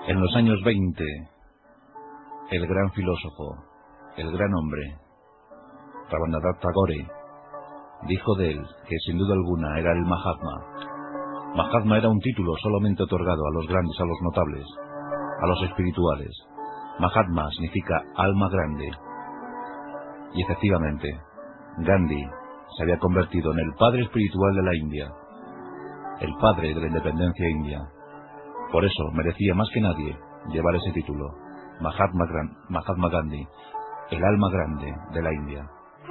En los años 20, el gran filósofo, el gran hombre, Rabindranath Tagore, dijo de él que sin duda alguna era el Mahatma. Mahatma era un título solamente otorgado a los grandes, a los notables, a los espirituales. Mahatma significa alma grande. Y efectivamente, Gandhi se había convertido en el padre espiritual de la India, el padre de la independencia india. Por eso merecía más que nadie llevar ese título, Mahatma Gandhi, el alma grande de la India.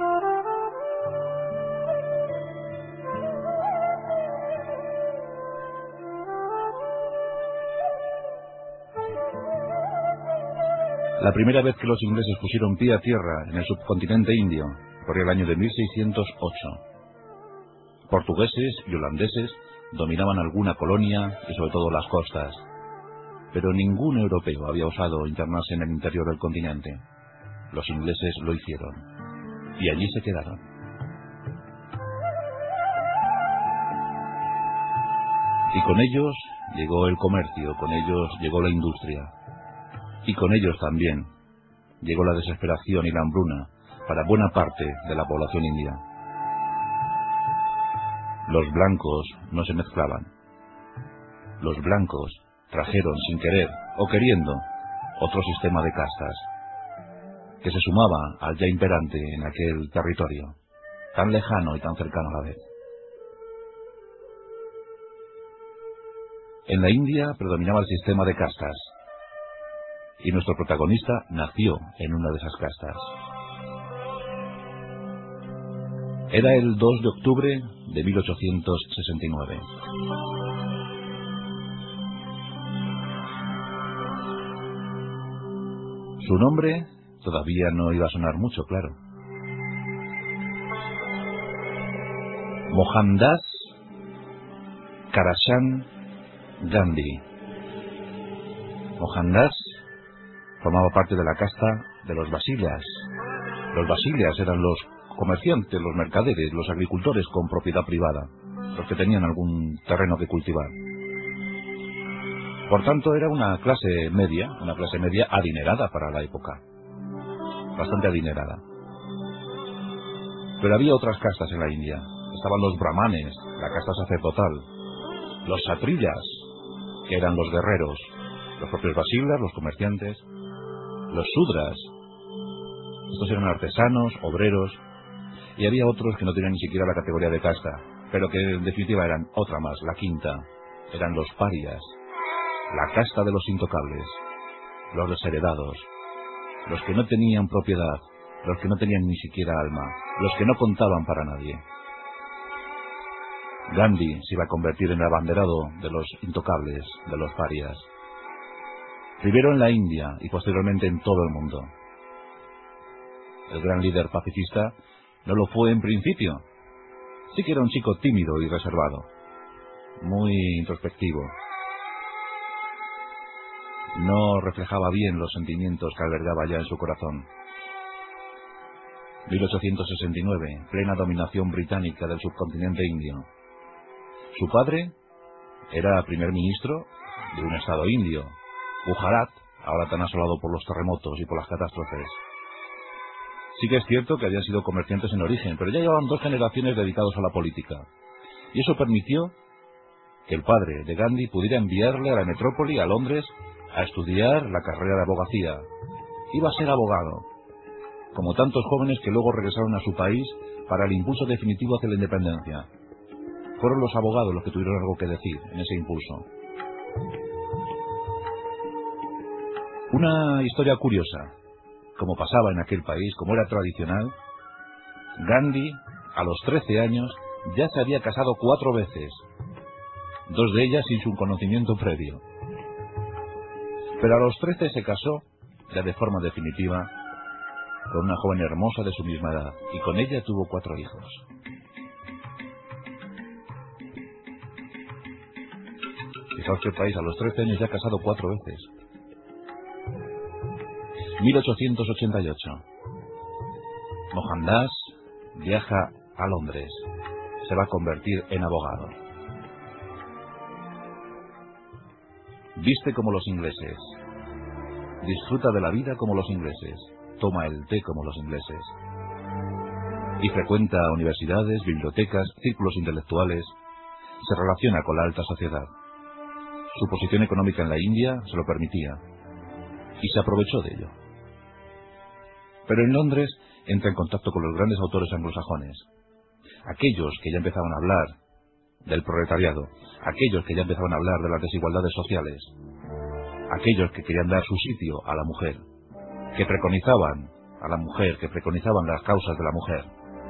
La primera vez que los ingleses pusieron pie a tierra en el subcontinente indio corría el año de 1608. Portugueses y holandeses dominaban alguna colonia y sobre todo las costas, pero ningún europeo había osado internarse en el interior del continente. Los ingleses lo hicieron y allí se quedaron. Y con ellos llegó el comercio, con ellos llegó la industria. Y con ellos también llegó la desesperación y la hambruna para buena parte de la población india. Los blancos no se mezclaban. Los blancos trajeron sin querer o queriendo otro sistema de castas que se sumaba al ya imperante en aquel territorio, tan lejano y tan cercano a la vez. En la India predominaba el sistema de castas, y nuestro protagonista nació en una de esas castas. Era el 2 de octubre de 1869. Su nombre todavía no iba a sonar mucho, claro. Mohandas Karachand Gandhi. Mohandas formaba parte de la casta de los Basilias. Los Basilias eran los comerciantes, los mercaderes, los agricultores con propiedad privada, los que tenían algún terreno que cultivar. Por tanto, era una clase media adinerada para la época, bastante adinerada. Pero había otras castas en la India. Estaban los brahmanes, la casta sacerdotal, los kshatriyas, que eran los guerreros, los propios Basilias, los comerciantes, los Sudras, estos eran artesanos, obreros, y había otros que no tenían ni siquiera la categoría de casta, pero que en definitiva eran otra más, la quinta, eran los parias, la casta de los intocables, los desheredados, los que no tenían propiedad, los que no tenían ni siquiera alma, los que no contaban para nadie. Gandhi se iba a convertir en el abanderado de los intocables, de los parias, primero en la India y posteriormente en todo el mundo. El gran líder pacifista no lo fue en principio. Sí que era un chico tímido y reservado, muy introspectivo. No reflejaba bien los sentimientos que albergaba ya en su corazón. 1869, plena dominación británica del subcontinente indio. Su padre era primer ministro de un estado indio, Gujarat, ahora tan asolado por los terremotos y por las catástrofes. Sí que es cierto que habían sido comerciantes en origen, pero ya llevaban 2 generaciones dedicados a la política. Y eso permitió que el padre de Gandhi pudiera enviarle a la metrópoli, a Londres, a estudiar la carrera de abogacía. Iba a ser abogado, como tantos jóvenes que luego regresaron a su país para el impulso definitivo hacia la independencia. Fueron los abogados los que tuvieron algo que decir en ese impulso. Una historia curiosa, como pasaba en aquel país, como era tradicional, Gandhi, a los 13 años, ya se había casado 4 veces, 2 de ellas sin su conocimiento previo. Pero a los 13 se casó, ya de forma definitiva, con una joven hermosa de su misma edad, y con ella tuvo 4 hijos. Fijaos que el país a los 13 años ya ha casado 4 veces. 1888. Mohandas viaja a Londres. Se va a convertir en abogado. Viste como los ingleses. Disfruta de la vida como los ingleses. Toma el té como los ingleses. Y frecuenta universidades, bibliotecas, círculos intelectuales. Se relaciona con la alta sociedad. Su posición económica en la India se lo permitía. Y se aprovechó de ello. Pero en Londres entra en contacto con los grandes autores anglosajones. Aquellos que ya empezaban a hablar del proletariado. Aquellos que ya empezaban a hablar de las desigualdades sociales. Aquellos que querían dar su sitio a la mujer. Que preconizaban a la mujer, que preconizaban las causas de la mujer.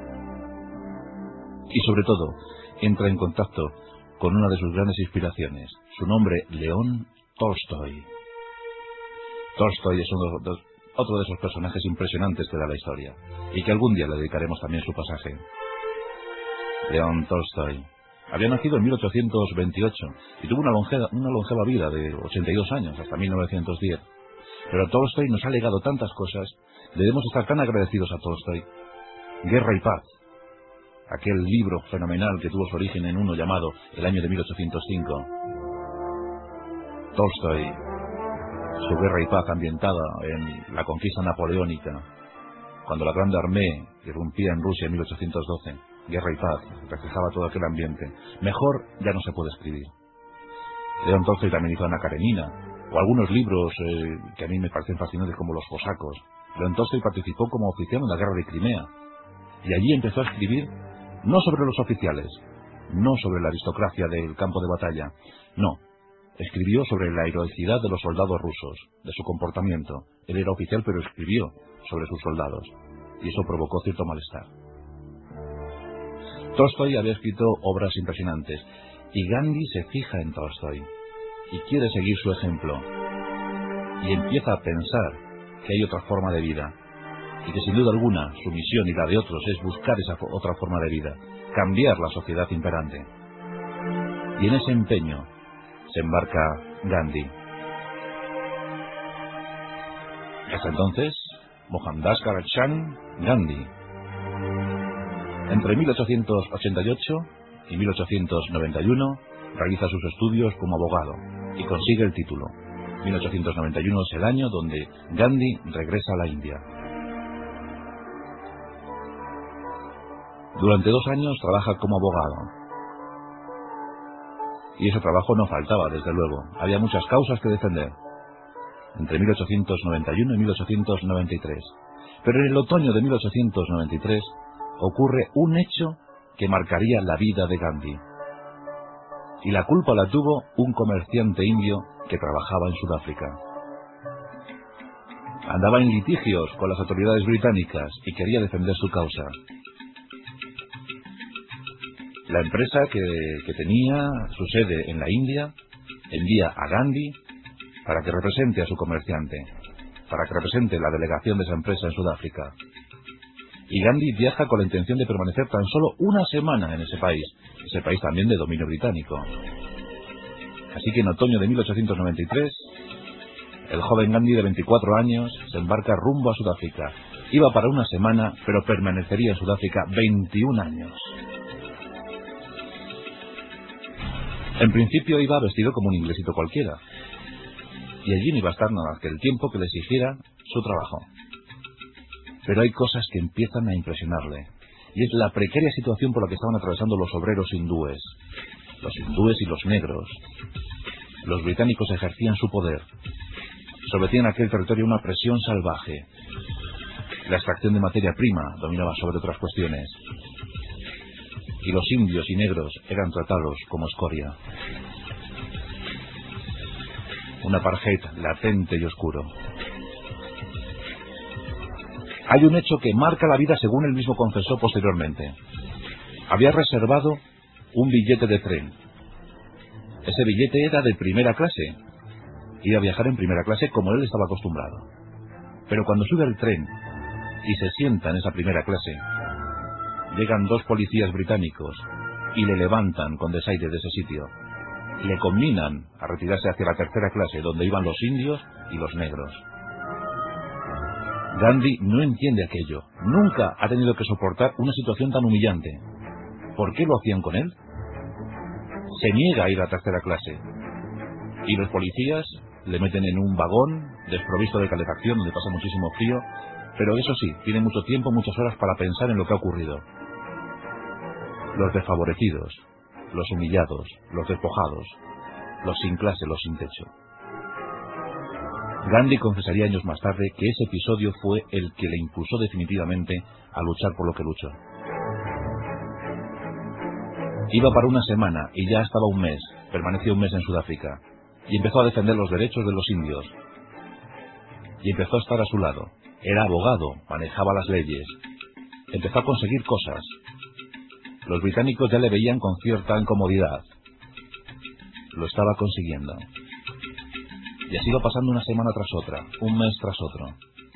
Y sobre todo, entra en contacto con una de sus grandes inspiraciones. Su nombre, León Tolstoy. Tolstoy es otro de esos personajes impresionantes que da la historia, y que algún día le dedicaremos también su pasaje. León Tolstoy había nacido en 1828 y tuvo una longeva vida de 82 años, hasta 1910. Pero Tolstoy nos ha legado tantas cosas, debemos estar tan agradecidos a Tolstoy. Guerra y Paz, aquel libro fenomenal que tuvo su origen en uno llamado El año de 1805. Tolstoy, su Guerra y Paz ambientada en la conquista napoleónica, cuando la Grande Armée irrumpía en Rusia en 1812. Guerra y Paz, reflejaba todo aquel ambiente. Mejor ya no se puede escribir. León Tolstoy también hizo Ana Karenina, o algunos libros que a mí me parecen fascinantes, como Los cosacos. León Tolstoy participó como oficial en la guerra de Crimea, y allí empezó a escribir no sobre los oficiales, no sobre la aristocracia del campo de batalla, no. Escribió sobre la heroicidad de los soldados rusos, de su comportamiento. Él era oficial, pero escribió sobre sus soldados, y eso provocó cierto malestar. Tolstoy había escrito obras impresionantes, y Gandhi se fija en Tolstoy, y quiere seguir su ejemplo, y empieza a pensar que hay otra forma de vida, y que sin duda alguna su misión y la de otros es buscar esa otra forma de vida, cambiar la sociedad imperante. Y en ese empeño se embarca Gandhi. Hasta entonces, Mohandas Karachand Gandhi. Entre 1888 y 1891 realiza sus estudios como abogado y consigue el título. 1891 es el año donde Gandhi regresa a la India. Durante 2 años trabaja como abogado. Y ese trabajo no faltaba, desde luego. Había muchas causas que defender. Entre 1891 y 1893. Pero en el otoño de 1893 ocurre un hecho que marcaría la vida de Gandhi. Y la culpa la tuvo un comerciante indio que trabajaba en Sudáfrica. Andaba en litigios con las autoridades británicas y quería defender su causa. La empresa que tenía su sede en la India envía a Gandhi para que represente a su comerciante, para que represente la delegación de esa empresa en Sudáfrica. Y Gandhi viaja con la intención de permanecer tan solo una semana en ese país también de dominio británico. Así que en otoño de 1893, el joven Gandhi de 24 años se embarca rumbo a Sudáfrica. Iba para una semana, pero permanecería en Sudáfrica 21 años. En principio iba vestido como un inglesito cualquiera, y allí no iba a estar nada más que el tiempo que le exigiera su trabajo. Pero hay cosas que empiezan a impresionarle, y es la precaria situación por la que estaban atravesando los obreros hindúes. Los hindúes y los negros. Los británicos ejercían su poder. Sometían a aquel territorio a una presión salvaje. La extracción de materia prima dominaba sobre otras cuestiones. Y los indios y negros eran tratados como escoria. Un apartheid latente y oscuro. Hay un hecho que marca la vida, según él mismo confesó posteriormente. Había reservado un billete de tren. Ese billete era de primera clase. Iba a viajar en primera clase como él estaba acostumbrado. Pero cuando sube al tren y se sienta en esa primera clase, llegan 2 policías británicos y le levantan con desaire de ese sitio. Le conminan a retirarse hacia la tercera clase, donde iban los indios y los negros. Gandhi no entiende aquello. Nunca ha tenido que soportar una situación tan humillante. ¿Por qué lo hacían con él? Se niega a ir a tercera clase. Y los policías le meten en un vagón desprovisto de calefacción donde pasa muchísimo frío, pero eso sí, tiene mucho tiempo, muchas horas para pensar en lo que ha ocurrido. Los desfavorecidos, los humillados, los despojados, los sin clase, los sin techo. Gandhi confesaría años más tarde que ese episodio fue el que le impulsó definitivamente a luchar por lo que luchó. Iba para una semana y ya estaba un mes, permaneció un mes en Sudáfrica, y empezó a defender los derechos de los indios. Y empezó a estar a su lado. Era abogado, manejaba las leyes, empezó a conseguir cosas. Los británicos ya le veían con cierta incomodidad. Lo estaba consiguiendo. Y así iba pasando una semana tras otra, un mes tras otro.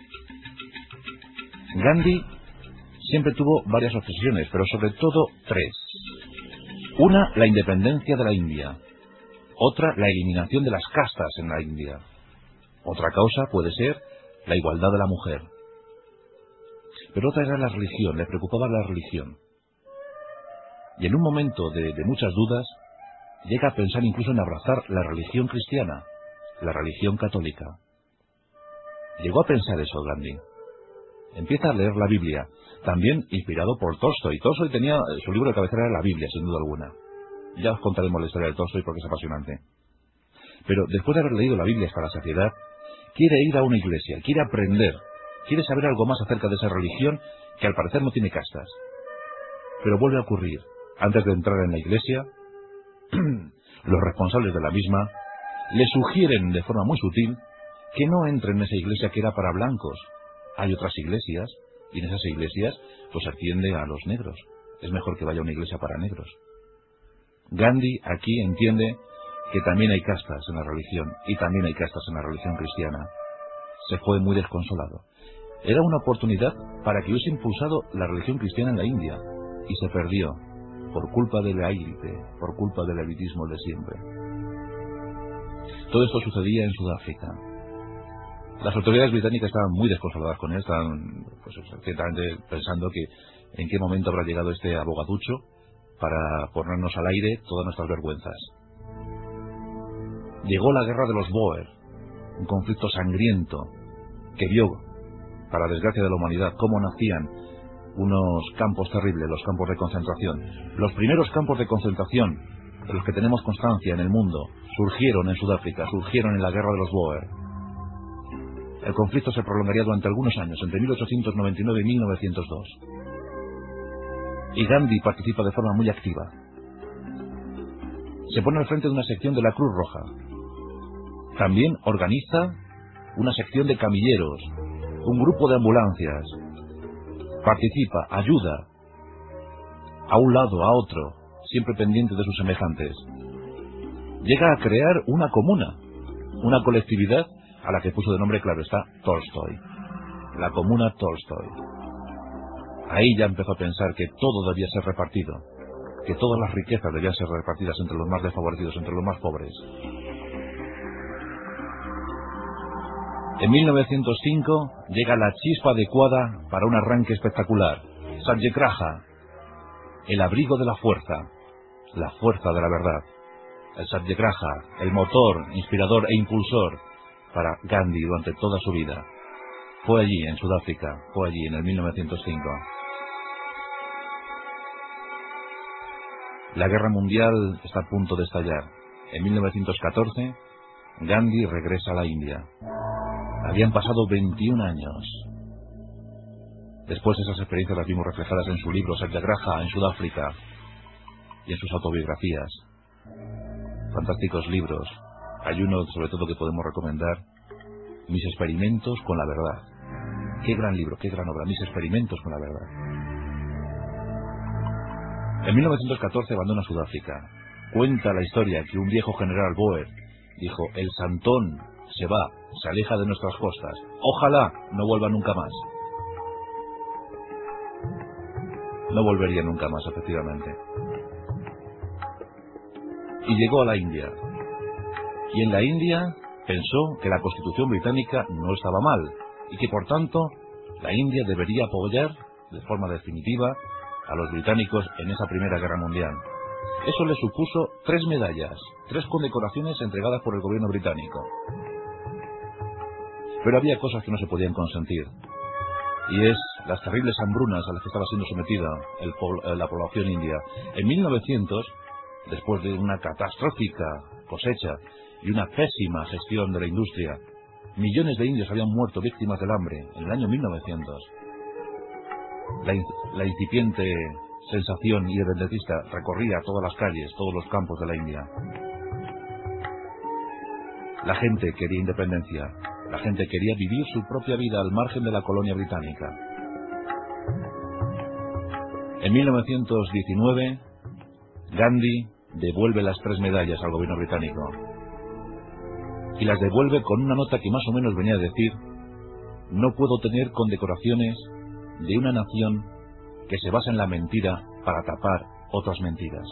Gandhi siempre tuvo varias obsesiones, pero sobre todo tres. Una, la independencia de la India. Otra, la eliminación de las castas en la India. Otra causa puede ser la igualdad de la mujer. Pero otra era la religión, le preocupaba la religión. Y en un momento de muchas dudas, llega a pensar incluso en abrazar la religión cristiana, la religión católica. Llegó a pensar eso Gandhi. Empieza a leer la Biblia, también inspirado por Tolstoy. Tolstoy tenía, su libro de cabecera era la Biblia, sin duda alguna. Ya os contaremos la historia de Tolstoy porque es apasionante. Pero después de haber leído la Biblia hasta la saciedad, quiere ir a una iglesia, quiere aprender, quiere saber algo más acerca de esa religión que al parecer no tiene castas. Pero vuelve a ocurrir. Antes de entrar en la iglesia, los responsables de la misma le sugieren de forma muy sutil que no entre en esa iglesia que era para blancos. Hay otras iglesias, y en esas iglesias pues atiende a los negros. Es mejor que vaya a una iglesia para negros. Gandhi aquí entiende que también hay castas en la religión, y también hay castas en la religión cristiana. Se fue muy desconsolado. Era una oportunidad para que hubiese impulsado la religión cristiana en la India, y se perdió, por culpa de la élite, por culpa del elitismo de siempre. Todo esto sucedía en Sudáfrica. Las autoridades británicas estaban muy desconsoladas con él, estaban pues, ciertamente pensando que en qué momento habrá llegado este abogaducho para ponernos al aire todas nuestras vergüenzas. Llegó la guerra de los Boer, un conflicto sangriento que vio, para desgracia de la humanidad, cómo nacían unos campos terribles, los campos de concentración. Los primeros campos de concentración de los que tenemos constancia en el mundo surgieron en Sudáfrica, surgieron en la guerra de los Boer. El conflicto se prolongaría durante algunos años, entre 1899 y 1902. Y Gandhi participa de forma muy activa. Se pone al frente de una sección de la Cruz Roja. También organiza una sección de camilleros, un grupo de ambulancias. Participa, ayuda, a un lado, a otro, siempre pendiente de sus semejantes. Llega a crear una comuna, una colectividad a la que puso de nombre, claro está, Tolstoy. La comuna Tolstoy. Ahí ya empezó a pensar que todo debía ser repartido, que todas las riquezas debían ser repartidas entre los más desfavorecidos, entre los más pobres. En 1905 llega la chispa adecuada para un arranque espectacular. Satyagraha, el abrigo de la fuerza de la verdad. El Satyagraha, el motor, inspirador e impulsor para Gandhi durante toda su vida. Fue allí, en Sudáfrica, fue allí, en el 1905. La guerra mundial está a punto de estallar. En 1914, Gandhi regresa a la India. Habían pasado 21 años. Después esas experiencias las vimos reflejadas en su libro Satyagraha en Sudáfrica y en sus autobiografías. Fantásticos libros. Hay uno sobre todo que podemos recomendar, Mis experimentos con la verdad. Qué gran libro, qué gran obra, Mis experimentos con la verdad. En 1914 abandona Sudáfrica. Cuenta la historia que un viejo general Boer dijo: el Santón se va, se aleja de nuestras costas. Ojalá no vuelva nunca más. No volvería nunca más, efectivamente. Y llegó a la India. Y en la India pensó que la Constitución británica no estaba mal y que por tanto la India debería apoyar de forma definitiva a los británicos en esa Primera Guerra Mundial. Eso le supuso 3 medallas, 3 condecoraciones entregadas por el gobierno británico. Pero había cosas que no se podían consentir, y es las terribles hambrunas a las que estaba siendo sometida la población india. En 1900, después de una catastrófica cosecha y una pésima gestión de la industria, millones de indios habían muerto víctimas del hambre en el año 1900. La incipiente sensación independentista recorría todas las calles, todos los campos de la India. La gente quería independencia, la gente quería vivir su propia vida al margen de la colonia británica. En 1919, Gandhi devuelve las 3 medallas al gobierno británico. Y las devuelve con una nota que más o menos venía a decir: no puedo tener condecoraciones de una nación que se basa en la mentira para tapar otras mentiras.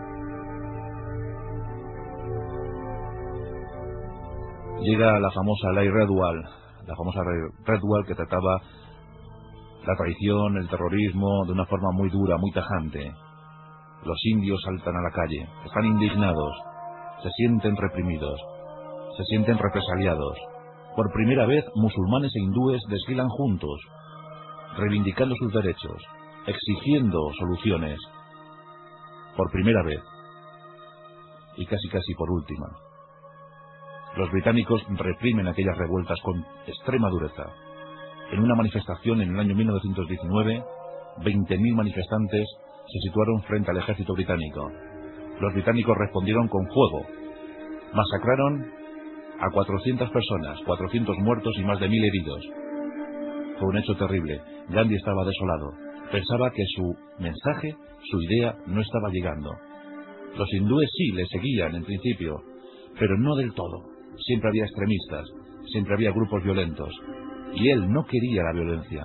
Llega la famosa ley Redwall, que trataba la traición, el terrorismo de una forma muy dura, muy tajante. Los indios saltan a la calle, están indignados, se sienten reprimidos, se sienten represaliados. Por primera vez, musulmanes e hindúes desfilan juntos, reivindicando sus derechos, exigiendo soluciones. Por primera vez, y casi por última. Los británicos reprimen aquellas revueltas con extrema dureza. En una manifestación en el año 1919, 20.000 manifestantes se situaron frente al ejército británico. Los británicos respondieron con fuego. Masacraron a 400 personas, 400 muertos y más de 1.000 heridos. Fue un hecho terrible. Gandhi estaba desolado. Pensaba que su mensaje, su idea, no estaba llegando. Los hindúes sí le seguían en principio, pero no del todo. Siempre había extremistas, siempre había grupos violentos, y él no quería la violencia.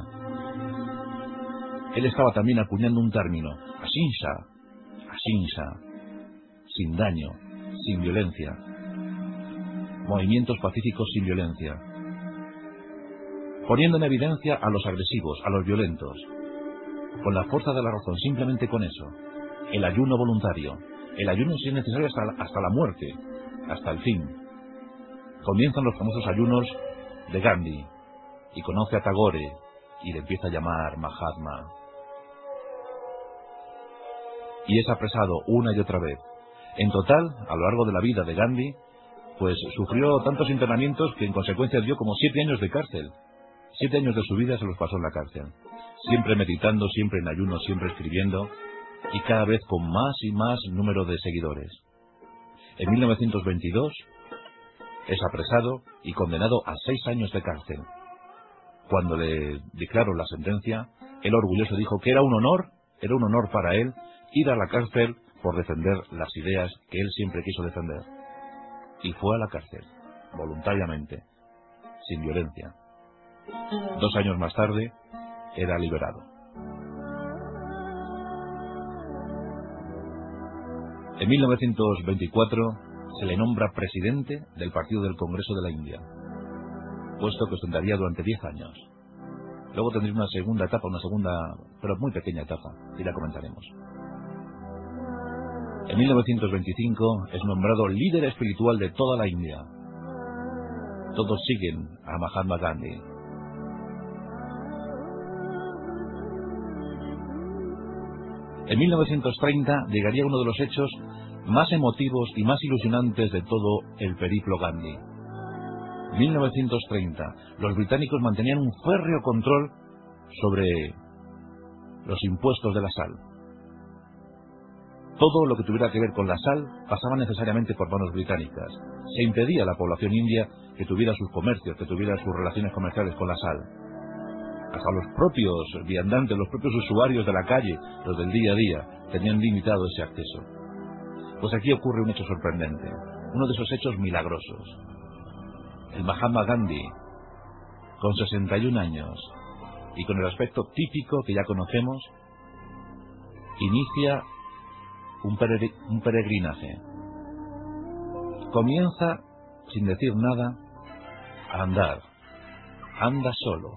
Él estaba también acuñando un término: ahimsa, sin daño, sin violencia. Movimientos pacíficos sin violencia. Poniendo en evidencia a los agresivos, a los violentos. Con la fuerza de la razón, simplemente con eso. El ayuno voluntario. El ayuno, si es necesario, hasta la muerte, hasta el fin. Comienzan los famosos ayunos de Gandhi, y conoce a Tagore, y le empieza a llamar Mahatma. Y es apresado una y otra vez. En total, a lo largo de la vida de Gandhi, pues sufrió tantos internamientos que en consecuencia dio como 7 años de cárcel. 7 años de su vida se los pasó en la cárcel. Siempre meditando, siempre en ayuno, siempre escribiendo, y cada vez con más y más número de seguidores. En 1922 es apresado y condenado a 6 años de cárcel. Cuando le dictaron la sentencia, él orgulloso dijo que era un honor para él ir a la cárcel por defender las ideas que él siempre quiso defender. Y fue a la cárcel, voluntariamente, sin violencia. 2 años más tarde, era liberado. En 1924 se le nombra presidente del Partido del Congreso de la India, puesto que ostentaría durante 10 años. Luego tendría una segunda etapa, pero muy pequeña etapa, y la comentaremos. En 1925 es nombrado líder espiritual de toda la India. Todos siguen a Mahatma Gandhi. En 1930 llegaría uno de los hechos más emotivos y más ilusionantes de todo el periplo Gandhi. 1930. Los británicos mantenían un férreo control sobre los impuestos de la sal. Todo lo que tuviera que ver con la sal pasaba necesariamente por manos británicas. Se impedía a la población india que tuviera sus comercios, que tuviera sus relaciones comerciales con la sal. Hasta los propios viandantes, los propios usuarios de la calle, los del día a día, tenían limitado ese acceso. Pues aquí ocurre un hecho sorprendente, uno de esos hechos milagrosos. El Mahatma Gandhi, con 61 años y con el aspecto típico que ya conocemos, inicia un peregrinaje. Comienza, sin decir nada, a andar. Anda solo.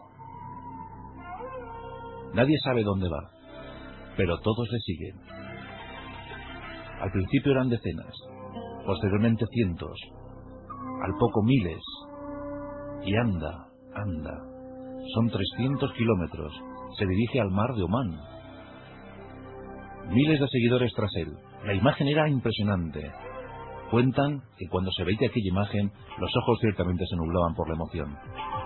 Nadie sabe dónde va, pero todos le siguen. Al principio eran decenas, posteriormente cientos, al poco miles. Y anda, son 300 kilómetros, se dirige al mar de Omán. Miles de seguidores tras él. La imagen era impresionante. Cuentan que cuando se veía aquella imagen, los ojos ciertamente se nublaban por la emoción.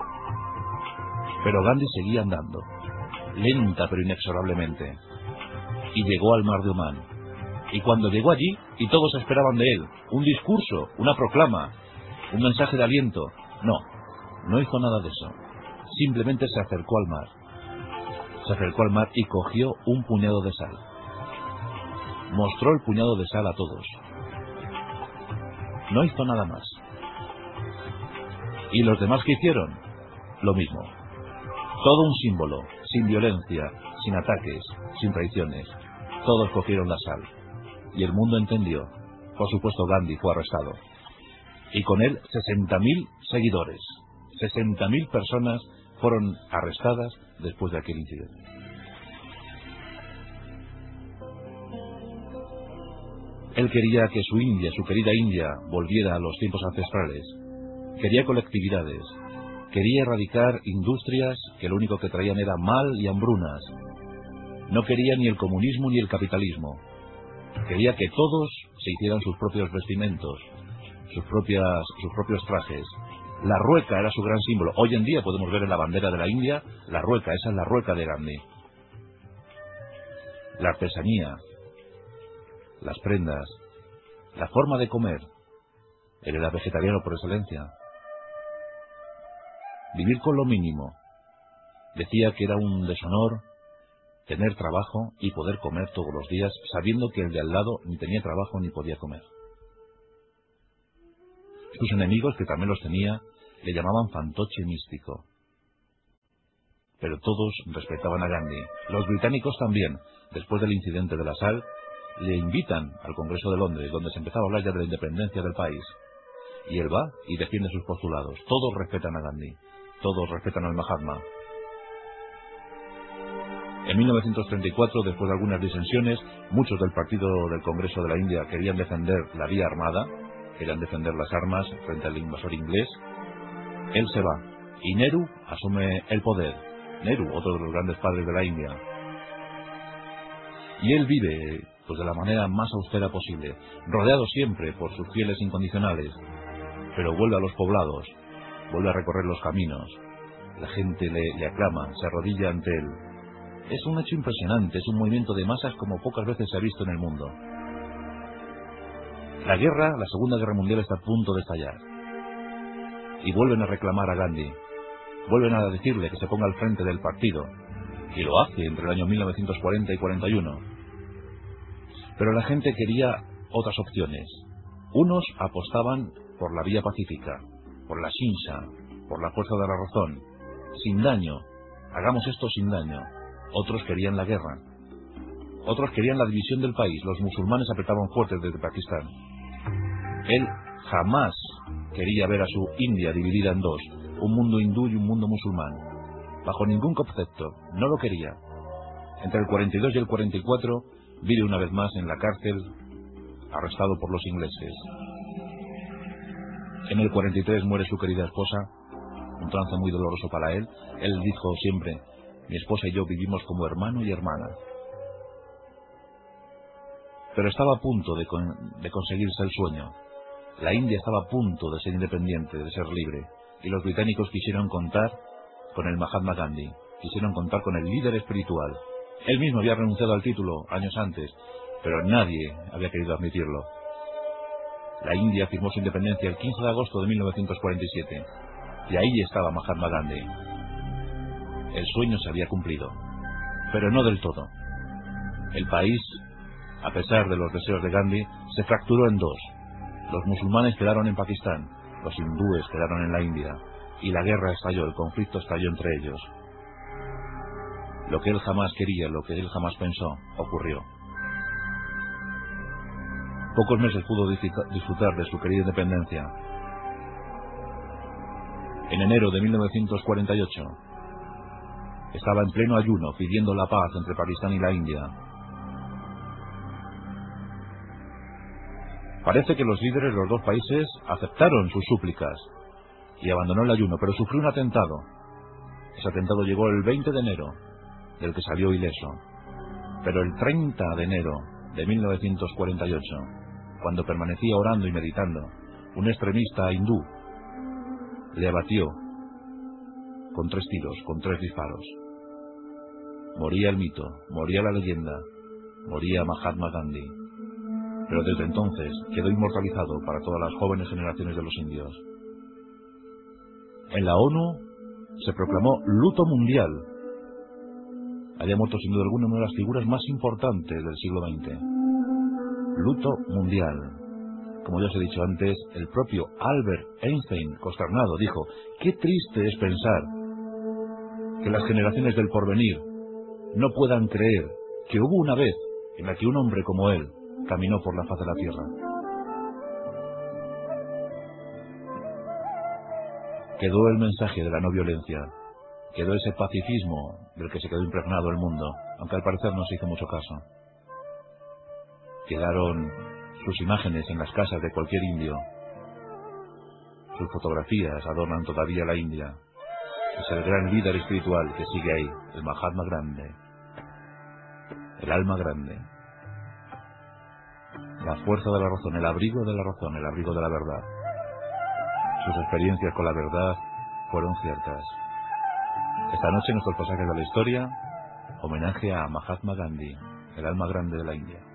Pero Gandhi seguía andando, lenta pero inexorablemente, y llegó al mar de Omán. Y cuando llegó allí, y todos esperaban de él, un discurso, una proclama, un mensaje de aliento, no hizo nada de eso. Simplemente se acercó al mar. Se acercó al mar y cogió un puñado de sal. Mostró el puñado de sal a todos. No hizo nada más. ¿Y los demás qué hicieron? Lo mismo. Todo un símbolo, sin violencia, sin ataques, sin traiciones. Todos cogieron la sal. Y el mundo entendió. Por supuesto, Gandhi fue arrestado. Y con él 60.000 seguidores. 60.000 personas fueron arrestadas después de aquel incidente. Él quería que su India, su querida India, volviera a los tiempos ancestrales. Quería colectividades. Quería erradicar industrias que lo único que traían era mal y hambrunas. No quería ni el comunismo ni el capitalismo. Quería que todos se hicieran sus propios vestimentos, sus propios trajes. La rueca era su gran símbolo. Hoy en día podemos ver en la bandera de la India la rueca. Esa es la rueca de Gandhi. La artesanía, las prendas, la forma de comer. Él era vegetariano por excelencia. Vivir con lo mínimo. Decía que era un deshonor tener trabajo y poder comer todos los días sabiendo que el de al lado ni tenía trabajo ni podía comer. Sus enemigos, que también los tenía, le llamaban fantoche místico. Pero todos respetaban a Gandhi. Los británicos también. Después del incidente de la sal, le invitan al Congreso de Londres, donde se empezaba a hablar ya de la independencia del país. Y él va y defiende sus postulados. Todos respetan a Gandhi. Todos respetan al Mahatma. En 1934, después de algunas disensiones, muchos del partido del Congreso de la India querían defender la vía armada, querían defender las armas frente al invasor inglés. Él se va y Nehru asume el poder. Nehru, otro de los grandes padres de la India. Y él vive pues de la manera más austera posible, rodeado siempre por sus fieles incondicionales, pero vuelve a los poblados, vuelve a recorrer los caminos. La gente le aclama, se arrodilla ante él. Es un hecho impresionante, es un movimiento de masas como pocas veces se ha visto en el mundo. La Segunda Guerra Mundial está a punto de estallar. Y vuelven a reclamar a Gandhi. Vuelven a decirle que se ponga al frente del partido. Y lo hace entre el año 1940 y 41. Pero la gente quería otras opciones. Unos apostaban por la vía pacífica, por la Shinsa, por la fuerza de la razón. Sin daño. Hagamos esto sin daño. Otros querían la guerra. Otros querían la división del país. Los musulmanes apretaban fuerte desde Pakistán. Él jamás quería ver a su India dividida en dos, un mundo hindú y un mundo musulmán. Bajo ningún concepto. No lo quería. Entre el 42 y el 44 vive una vez más en la cárcel, arrestado por los ingleses. En el 43 muere su querida esposa, un trance muy doloroso para él. Él dijo siempre: mi esposa y yo vivimos como hermano y hermana. Pero estaba a punto de conseguirse el sueño. La India estaba a punto de ser independiente, de ser libre. Y los británicos quisieron contar con el Mahatma Gandhi. Quisieron contar con el líder espiritual. Él mismo había renunciado al título años antes, pero nadie había querido admitirlo. La India firmó su independencia el 15 de agosto de 1947. Y ahí estaba Mahatma Gandhi. El sueño se había cumplido, pero no del todo. El país, a pesar de los deseos de Gandhi, se fracturó en dos. Los musulmanes quedaron en Pakistán, los hindúes quedaron en la India, y la guerra estalló, el conflicto estalló entre ellos. Lo que él jamás quería, lo que él jamás pensó, ocurrió. Pocos meses pudo disfrutar de su querida independencia. En enero de 1948, estaba en pleno ayuno pidiendo la paz entre Pakistán y la India. Parece que los líderes de los dos países aceptaron sus súplicas y abandonó el ayuno, pero sufrió un atentado. Ese atentado llegó el 20 de enero, del que salió ileso. Pero el 30 de enero de 1948, cuando permanecía orando y meditando, un extremista hindú le abatió con 3 tiros, con 3 disparos. Moría el mito, moría la leyenda, moría Mahatma Gandhi. Pero desde entonces quedó inmortalizado para todas las jóvenes generaciones de los indios. En la ONU se proclamó luto mundial. Había muerto sin duda alguna una de las figuras más importantes del siglo XX. Luto mundial. Como ya os he dicho antes, el propio Albert Einstein, consternado, dijo: qué triste es pensar que las generaciones del porvenir no puedan creer que hubo una vez en la que un hombre como él caminó por la faz de la Tierra. Quedó el mensaje de la no violencia, quedó ese pacifismo del que se quedó impregnado el mundo, aunque al parecer no se hizo mucho caso. Quedaron sus imágenes en las casas de cualquier indio. Sus fotografías adornan todavía la India. Es el gran líder espiritual que sigue ahí, el Mahatma Grande, el alma grande, la fuerza de la razón, el abrigo de la razón, el abrigo de la verdad. Sus experiencias con la verdad fueron ciertas. Esta noche, en nuestros pasajes de la historia, homenaje a Mahatma Gandhi, el alma grande de la India.